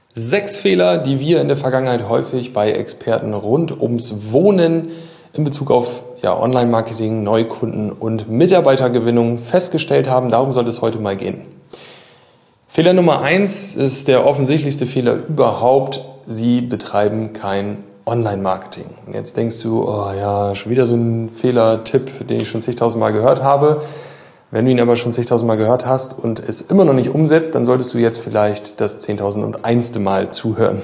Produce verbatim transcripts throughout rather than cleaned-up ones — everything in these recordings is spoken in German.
Sechs Fehler, die wir in der Vergangenheit häufig bei Experten rund ums Wohnen in Bezug auf ja, Online-Marketing, Neukunden und Mitarbeitergewinnung festgestellt haben. Darum soll es heute mal gehen. Fehler Nummer eins ist der offensichtlichste Fehler überhaupt. Sie betreiben kein Online-Marketing. Jetzt denkst du, oh ja, schon wieder so ein Fehler-Tipp, den ich schon zigtausend Mal gehört habe. Wenn du ihn aber schon zigtausend Mal gehört hast und es immer noch nicht umsetzt, dann solltest du jetzt vielleicht das zehntausendundeinste Mal zuhören.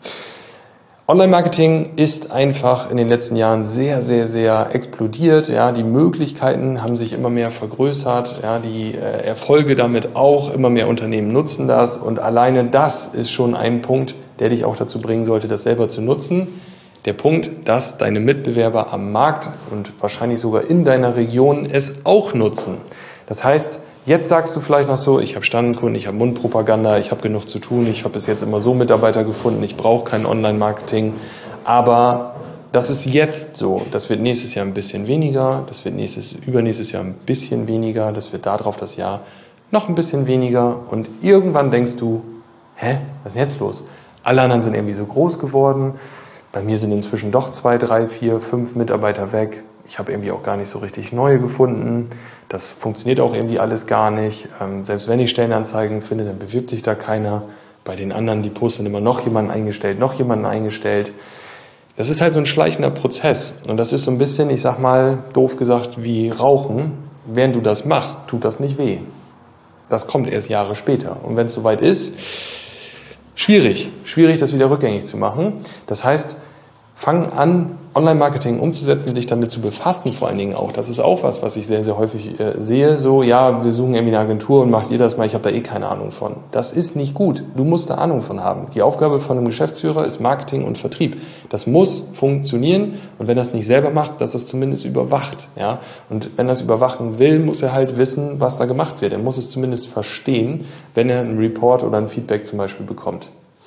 Online-Marketing ist einfach in den letzten Jahren sehr, sehr, sehr explodiert. Ja, die Möglichkeiten haben sich immer mehr vergrößert. Ja, die äh, Erfolge damit auch. Immer mehr Unternehmen nutzen das. Und alleine das ist schon ein Punkt, der dich auch dazu bringen sollte, das selber zu nutzen. Der Punkt, dass deine Mitbewerber am Markt und wahrscheinlich sogar in deiner Region es auch nutzen. Das heißt, jetzt sagst du vielleicht noch so, ich habe Stammkunden, ich habe Mundpropaganda, ich habe genug zu tun, ich habe bis jetzt immer so Mitarbeiter gefunden, ich brauche kein Online-Marketing. Aber das ist jetzt so. Das wird nächstes Jahr ein bisschen weniger, das wird nächstes, übernächstes Jahr ein bisschen weniger, das wird darauf das Jahr noch ein bisschen weniger. Und irgendwann denkst du, hä, was ist denn jetzt los? Alle anderen sind irgendwie so groß geworden. Bei mir sind inzwischen doch zwei, drei, vier, fünf Mitarbeiter weg. Ich habe irgendwie auch gar nicht so richtig neue gefunden. Das funktioniert auch irgendwie alles gar nicht. Ähm, selbst wenn ich Stellenanzeigen finde, dann bewirbt sich da keiner. Bei den anderen, die posten immer noch jemanden eingestellt, noch jemanden eingestellt. Das ist halt so ein schleichender Prozess. Und das ist so ein bisschen, ich sag mal, doof gesagt, wie Rauchen. Während du das machst, tut das nicht weh. Das kommt erst Jahre später. Und wenn es soweit ist, schwierig. Schwierig, das wieder rückgängig zu machen. Das heißt, fang an, Online-Marketing umzusetzen, dich damit zu befassen vor allen Dingen auch. Das ist auch was, was ich sehr, sehr häufig äh, sehe. So, ja, wir suchen irgendwie eine Agentur und macht ihr das mal, ich habe da eh keine Ahnung von. Das ist nicht gut. Du musst da Ahnung von haben. Die Aufgabe von einem Geschäftsführer ist Marketing und Vertrieb. Das muss funktionieren und wenn er das nicht selber macht, dass es zumindest überwacht. Ja? Und wenn er es überwachen will, muss er halt wissen, was da gemacht wird. Er muss es zumindest verstehen, wenn er einen Report oder ein Feedback zum Beispiel bekommt.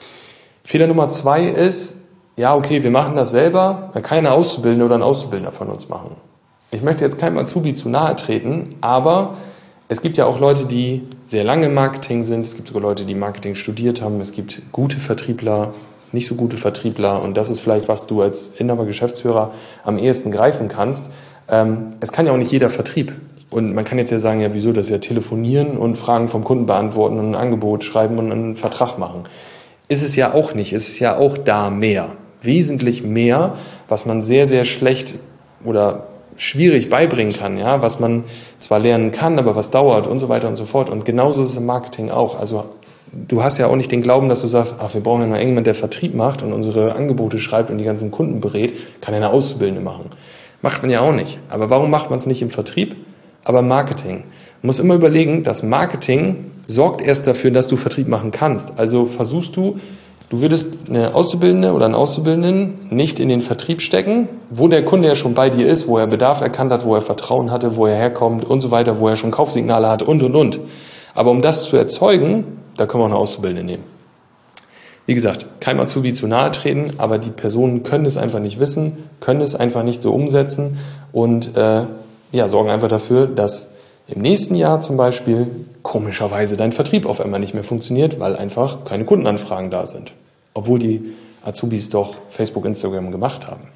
Fehler Nummer zwei ist, ja, okay, wir machen das selber, da kann eine Auszubildende oder ein Auszubildender von uns machen. Ich möchte jetzt keinem Azubi zu nahe treten, aber es gibt ja auch Leute, die sehr lange im Marketing sind, es gibt sogar Leute, die Marketing studiert haben, es gibt gute Vertriebler, nicht so gute Vertriebler und das ist vielleicht, was du als Inhaber, Geschäftsführer am ehesten greifen kannst. Ähm, es kann ja auch nicht jeder Vertrieb. Und man kann jetzt ja sagen, ja wieso, das ist ja telefonieren und Fragen vom Kunden beantworten und ein Angebot schreiben und einen Vertrag machen. Ist es ja auch nicht, es ist ja auch da mehr. Wesentlich mehr, was man sehr, sehr schlecht oder schwierig beibringen kann, ja, was man zwar lernen kann, aber was dauert und so weiter und so fort. Und genauso ist es im Marketing auch. Also du hast ja auch nicht den Glauben, dass du sagst, ach, wir brauchen ja noch irgendjemand, der Vertrieb macht und unsere Angebote schreibt und die ganzen Kunden berät, kann ja eine Auszubildende machen. Macht man ja auch nicht. Aber warum macht man es nicht im Vertrieb, aber im Marketing? Man muss immer überlegen, das Marketing sorgt erst dafür, dass du Vertrieb machen kannst. Also versuchst du, Du würdest eine Auszubildende oder einen Auszubildenden nicht in den Vertrieb stecken, wo der Kunde ja schon bei dir ist, wo er Bedarf erkannt hat, wo er Vertrauen hatte, wo er herkommt und so weiter, wo er schon Kaufsignale hat und, und, und. Aber um das zu erzeugen, da können wir auch eine Auszubildende nehmen. Wie gesagt, kein Azubi zu nahe treten, aber die Personen können es einfach nicht wissen, können es einfach nicht so umsetzen und äh, ja, sorgen einfach dafür, dass im nächsten Jahr zum Beispiel komischerweise dein Vertrieb auf einmal nicht mehr funktioniert, weil einfach keine Kundenanfragen da sind. Obwohl die Azubis doch Facebook, Instagram gemacht haben.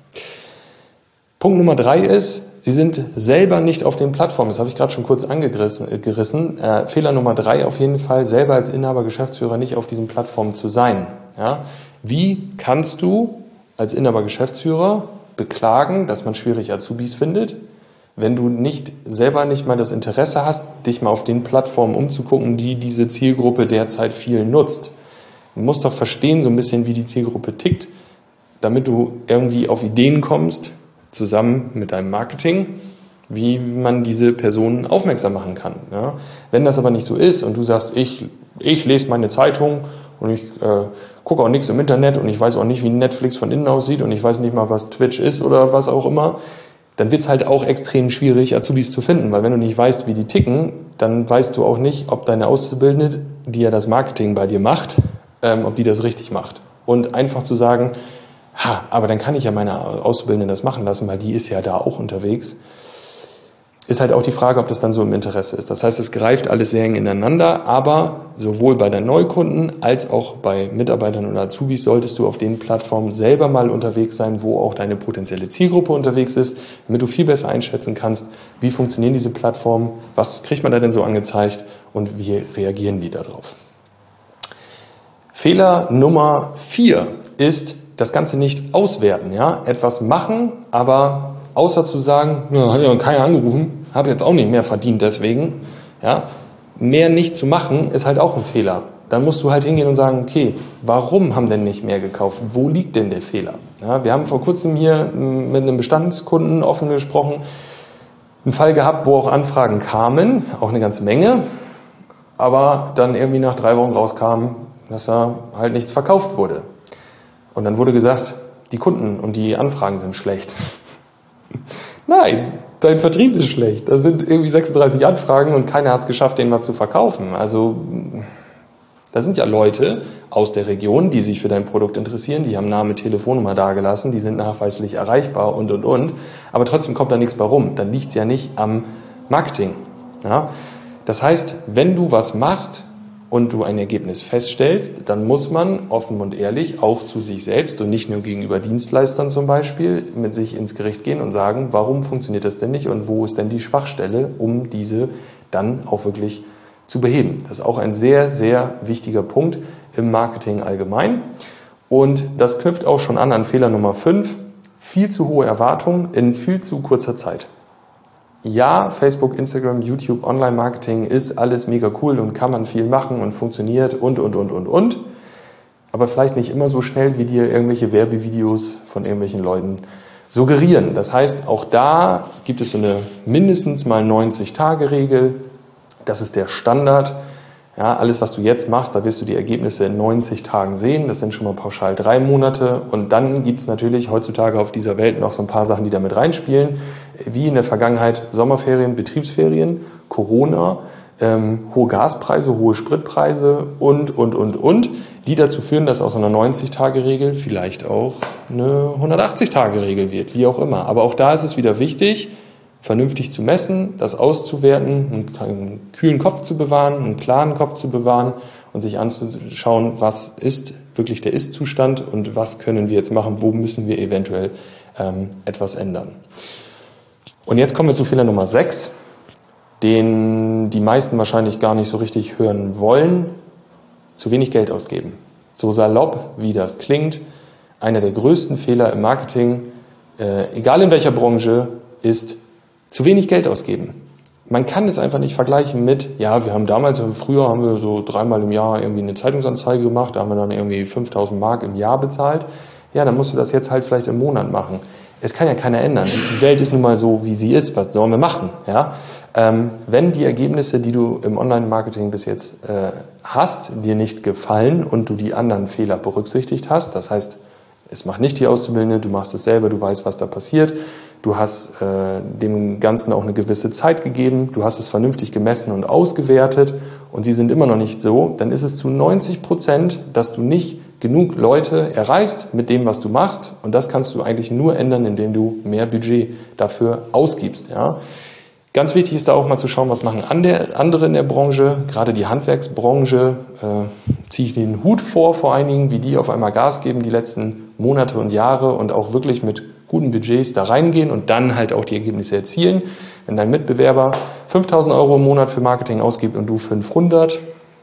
Punkt Nummer drei ist, sie sind selber nicht auf den Plattformen. Das habe ich gerade schon kurz angerissen. Äh, Fehler Nummer drei auf jeden Fall, selber als Inhaber, Geschäftsführer nicht auf diesen Plattformen zu sein. Ja? Wie kannst du als Inhaber, Geschäftsführer beklagen, dass man schwierig Azubis findet, wenn du nicht selber nicht mal das Interesse hast, dich mal auf den Plattformen umzugucken, die diese Zielgruppe derzeit viel nutzt. Du musst doch verstehen, so ein bisschen, wie die Zielgruppe tickt, damit du irgendwie auf Ideen kommst, zusammen mit deinem Marketing, wie man diese Personen aufmerksam machen kann. Ja? Wenn das aber nicht so ist und du sagst, ich, ich lese meine Zeitung und ich äh, gucke auch nichts im Internet und ich weiß auch nicht, wie Netflix von innen aussieht und ich weiß nicht mal, was Twitch ist oder was auch immer, dann wird es halt auch extrem schwierig, Azubis zu finden, weil wenn du nicht weißt, wie die ticken, dann weißt du auch nicht, ob deine Auszubildende, die ja das Marketing bei dir macht, ähm, ob die das richtig macht. Und einfach zu sagen, ha, aber dann kann ich ja meine Auszubildende das machen lassen, weil die ist ja da auch unterwegs. ist halt auch die Frage, ob das dann so im Interesse ist. Das heißt, es greift alles sehr eng ineinander, aber sowohl bei deinen Neukunden als auch bei Mitarbeitern oder Azubis solltest du auf den Plattformen selber mal unterwegs sein, wo auch deine potenzielle Zielgruppe unterwegs ist, damit du viel besser einschätzen kannst, wie funktionieren diese Plattformen, was kriegt man da denn so angezeigt und wie reagieren die darauf. Fehler Nummer vier ist, das Ganze nicht auswerten. Ja? Etwas machen, aber außer zu sagen, ja, hat ja keiner angerufen, habe jetzt auch nicht mehr verdient deswegen, ja, mehr nicht zu machen, ist halt auch ein Fehler. Dann musst du halt hingehen und sagen, okay, warum haben denn nicht mehr gekauft? Wo liegt denn der Fehler? Ja, wir haben vor kurzem hier mit einem Bestandskunden offen gesprochen, einen Fall gehabt, wo auch Anfragen kamen, auch eine ganze Menge, aber dann irgendwie nach drei Wochen rauskam, dass da halt nichts verkauft wurde. Und dann wurde gesagt, die Kunden und die Anfragen sind schlecht. Nein, dein Vertrieb ist schlecht. Das sind irgendwie sechsunddreißig Anfragen und keiner hat es geschafft, den mal zu verkaufen. Also da sind ja Leute aus der Region, die sich für dein Produkt interessieren, die haben Name, Telefonnummer dagelassen, die sind nachweislich erreichbar und, und, und. Aber trotzdem kommt da nichts bei rum. Dann liegt es ja nicht am Marketing. Ja? Das heißt, wenn du was machst und du ein Ergebnis feststellst, dann muss man offen und ehrlich auch zu sich selbst und nicht nur gegenüber Dienstleistern zum Beispiel mit sich ins Gericht gehen und sagen, warum funktioniert das denn nicht und wo ist denn die Schwachstelle, um diese dann auch wirklich zu beheben. Das ist auch ein sehr, sehr wichtiger Punkt im Marketing allgemein. Und das knüpft auch schon an an Fehler Nummer fünf, viel zu hohe Erwartungen in viel zu kurzer Zeit. Ja, Facebook, Instagram, YouTube, Online-Marketing ist alles mega cool und kann man viel machen und funktioniert und, und, und, und, und. Aber vielleicht nicht immer so schnell, wie dir irgendwelche Werbevideos von irgendwelchen Leuten suggerieren. Das heißt, auch da gibt es so eine mindestens mal neunzig-Tage-Regel. Das ist der Standard. Ja, alles, was du jetzt machst, da wirst du die Ergebnisse in neunzig Tagen sehen. Das sind schon mal pauschal drei Monate. Und dann gibt es natürlich heutzutage auf dieser Welt noch so ein paar Sachen, die damit reinspielen. Wie in der Vergangenheit Sommerferien, Betriebsferien, Corona, ähm, hohe Gaspreise, hohe Spritpreise und, und, und, und. Die dazu führen, dass aus einer neunzig-Tage-Regel vielleicht auch eine hundertachtzig-Tage-Regel wird, wie auch immer. Aber auch da ist es wieder wichtig, vernünftig zu messen, das auszuwerten, einen kühlen Kopf zu bewahren, einen klaren Kopf zu bewahren und sich anzuschauen, was ist wirklich der Ist-Zustand und was können wir jetzt machen, wo müssen wir eventuell ähm, etwas ändern. Und jetzt kommen wir zu Fehler Nummer sechs, den die meisten wahrscheinlich gar nicht so richtig hören wollen: zu wenig Geld ausgeben. So salopp, wie das klingt, einer der größten Fehler im Marketing, äh, egal in welcher Branche, ist zu wenig Geld ausgeben. Man kann es einfach nicht vergleichen mit, ja, wir haben damals, früher haben wir so dreimal im Jahr irgendwie eine Zeitungsanzeige gemacht, da haben wir dann irgendwie fünftausend Mark im Jahr bezahlt. Ja, dann musst du das jetzt halt vielleicht im Monat machen. Es kann ja keiner ändern. Die Welt ist nun mal so, wie sie ist. Was sollen wir machen? Ja? Ähm, wenn die Ergebnisse, die du im Online-Marketing bis jetzt äh, hast, dir nicht gefallen und du die anderen Fehler berücksichtigt hast, das heißt, es macht nicht die Auszubildende, du machst es selber, du weißt, was da passiert. Du hast äh, dem Ganzen auch eine gewisse Zeit gegeben, du hast es vernünftig gemessen und ausgewertet und sie sind immer noch nicht so, dann ist es zu neunzig Prozent, dass du nicht genug Leute erreichst mit dem, was du machst, und das kannst du eigentlich nur ändern, indem du mehr Budget dafür ausgibst. Ja? Ganz wichtig ist da auch mal zu schauen, was machen andere in der Branche, gerade die Handwerksbranche, äh, ziehe ich den Hut vor vor einigen, wie die auf einmal Gas geben die letzten Monate und Jahre und auch wirklich mit guten Budgets da reingehen und dann halt auch die Ergebnisse erzielen. Wenn dein Mitbewerber fünftausend Euro im Monat für Marketing ausgibt und du fünfhundert,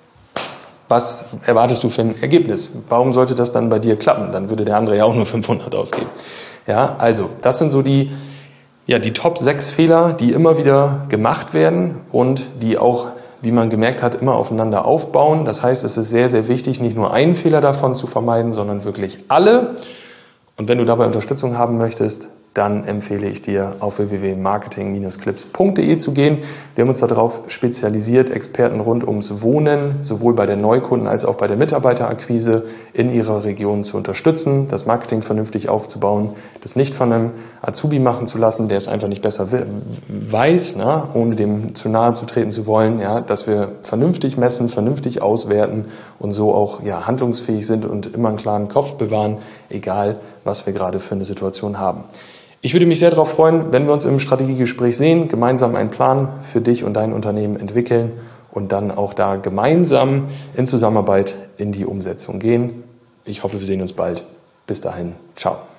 was erwartest du für ein Ergebnis? Warum sollte das dann bei dir klappen? Dann würde der andere ja auch nur fünfhundert ausgeben. Ja, also das sind so die Ja, die Top sechs Fehler, die immer wieder gemacht werden und die auch, wie man gemerkt hat, immer aufeinander aufbauen. Das heißt, es ist sehr, sehr wichtig, nicht nur einen Fehler davon zu vermeiden, sondern wirklich alle. Und wenn du dabei Unterstützung haben möchtest, dann empfehle ich dir, auf w w w punkt marketing Bindestrich clips punkt de zu gehen. Wir haben uns darauf spezialisiert, Experten rund ums Wohnen, sowohl bei der Neukunden- als auch bei der Mitarbeiterakquise in ihrer Region zu unterstützen, das Marketing vernünftig aufzubauen, das nicht von einem Azubi machen zu lassen, der es einfach nicht besser weiß, ne, ohne dem zu nahe zu treten zu wollen, ja, dass wir vernünftig messen, vernünftig auswerten und so auch ja, handlungsfähig sind und immer einen klaren Kopf bewahren, egal was wir gerade für eine Situation haben. Ich würde mich sehr darauf freuen, wenn wir uns im Strategiegespräch sehen, gemeinsam einen Plan für dich und dein Unternehmen entwickeln und dann auch da gemeinsam in Zusammenarbeit in die Umsetzung gehen. Ich hoffe, wir sehen uns bald. Bis dahin, ciao.